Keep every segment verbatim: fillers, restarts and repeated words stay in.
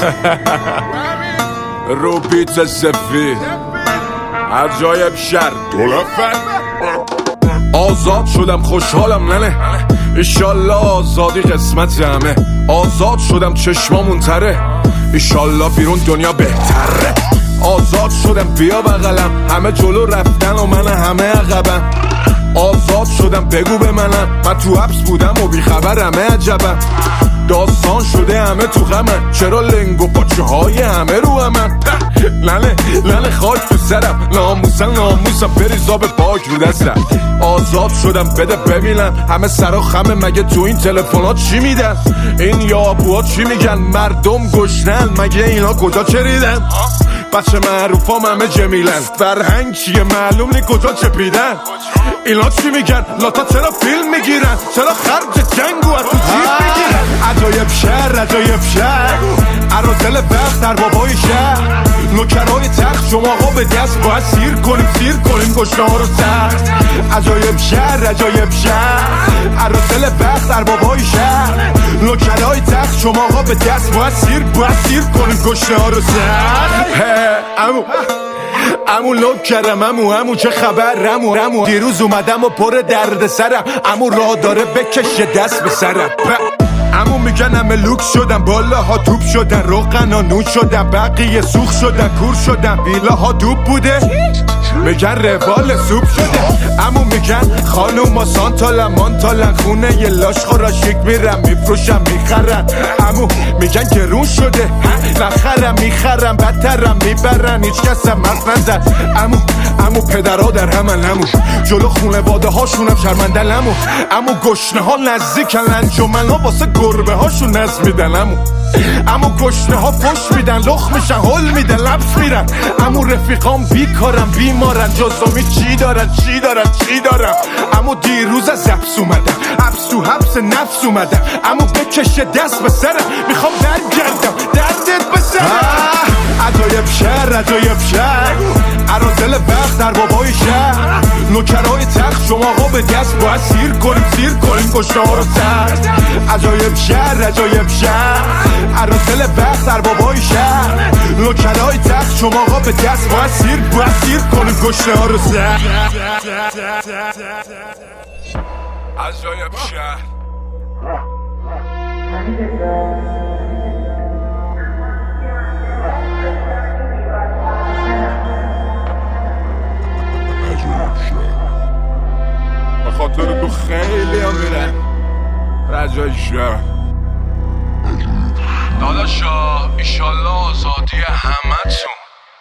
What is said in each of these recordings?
رو بیت سفید عجایب شر دولفن آزاد شدم خوشحالم ننه ایشالله آزادی قسمت همه آزاد شدم چشمامون تره ایشالله بیرون دنیا بهتره آزاد شدم بیا بغلم همه جلو رفتن و من همه عقبم آزاد شدم بگو به منم من تو حبس بودم و بیخبرم عجبم داستان شده همه تو غمن چرا لنگ و پاچه های همه رو همن لنه لنه خاک تو سرم ناموسم ناموسم بریزا به پاک رو دستم آزاد شدم بده ببینم همه سرا خمه مگه تو این تلفنات چی میدن این یابوها چی میگن مردم گشنن مگه اینا کجا چریدن بچه معروفام همه جمیلن فرهنگ چیه معلوم نی کجا چپیدن اینا چی میگن لاتا چرا فیلم میگیرن چرا خرج جنگو از تو جیب میگیرن عجایب شهر عجایب شهر عرازل وقت در بابای شهر نوکرای تخت شما ها به دست باید سیر کنیم سیر کنیم گشنه ها رو سخت عجایب شهر عجایب شهر عرازل وقت در بابای شهر نوکرای تخت شما ها به دست باید سیر باید سیر کنیم گشنه ها رو سخت امو امو لوک کردم امو امو چه خبر امو امو دیروز اومدم و پر درد سرم امو راه داره بکشه دست به سرم امو میگن همه لوکس شدم بالاها توپ شدن روغن و نون شدم بقیه سوخ شدن کور شدن ویلاها دوب بوده میگن روال سوپ شده امو میگن خانوما سانتالن مانتالن خونه یه لاش خورا شیک میرم میفروشم میخرن امو میگن گرون شده نخرم میخرم بدترم میبرن هیچ کسم حرف نزد امو امو پدرها در همن امو جلو خونواده هاشونم شرمندن امو امو گشنه ها نزدیکن انجمن ها واسه گربه هاشون نز میدن امو امو گشنه ها فش میدن لخ میشن هل میدن لبس میرن امو رفیقام بیکارم بیمارن جزامی چی دارن چی دارن چی دارم امو دیروز از حبس اومدم حبس تو حبس نفس اومدم امو بکشه دست به سرم میخوام برگردم دردت به سرم عجایب شهر عجایب شهر عرازل وقت در بابای شهر نوکرای تخت شما ها به دست باید سیر کنیم سیر کنیم گشنه ها رو سخت عجایب شهر عجایب شهر عرازل وقت در بابای شهر نوکرای تخت شما ها به دست باید سیر باید سیر کنیم گشنه ها رو سخت عجایب شهر خاطر تو خیلی هم میرن رجای شهر داداشا ایشالله آزادی همه تون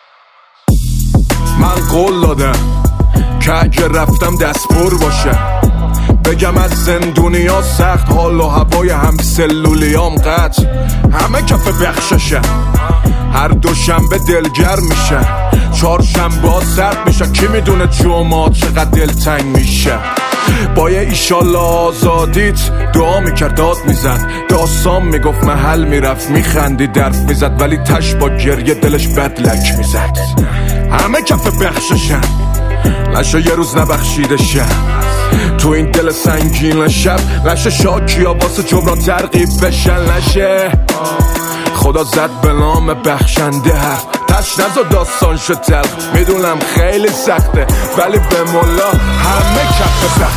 من قول دادم که اگه رفتم دست پر باشه بگم از زندونیا سخت حال و هوای هم سلولیام قطع همه کف بخششه هر دوشنبه دلگر میشه چهارشنبه ها سرد میشه کی میدونه جمعه چقدر دلتنگ میشه با یه ایشالله آزادیت دعا میکرد داد میزد داستان میگفت محل میرفت میخندی درف میزد ولی تش با گریه دلش بدلک میزد همه کف بخششن نشه یه روز نبخشیده شن تو این دل سنگین شب نشه شاکی ها واسه جبران ترغیب بشن نشه خدا زد به نام بخشنده حرف تش نزا داستان شد تلخ میدونم خیلی سخته ولی به مولا همه کف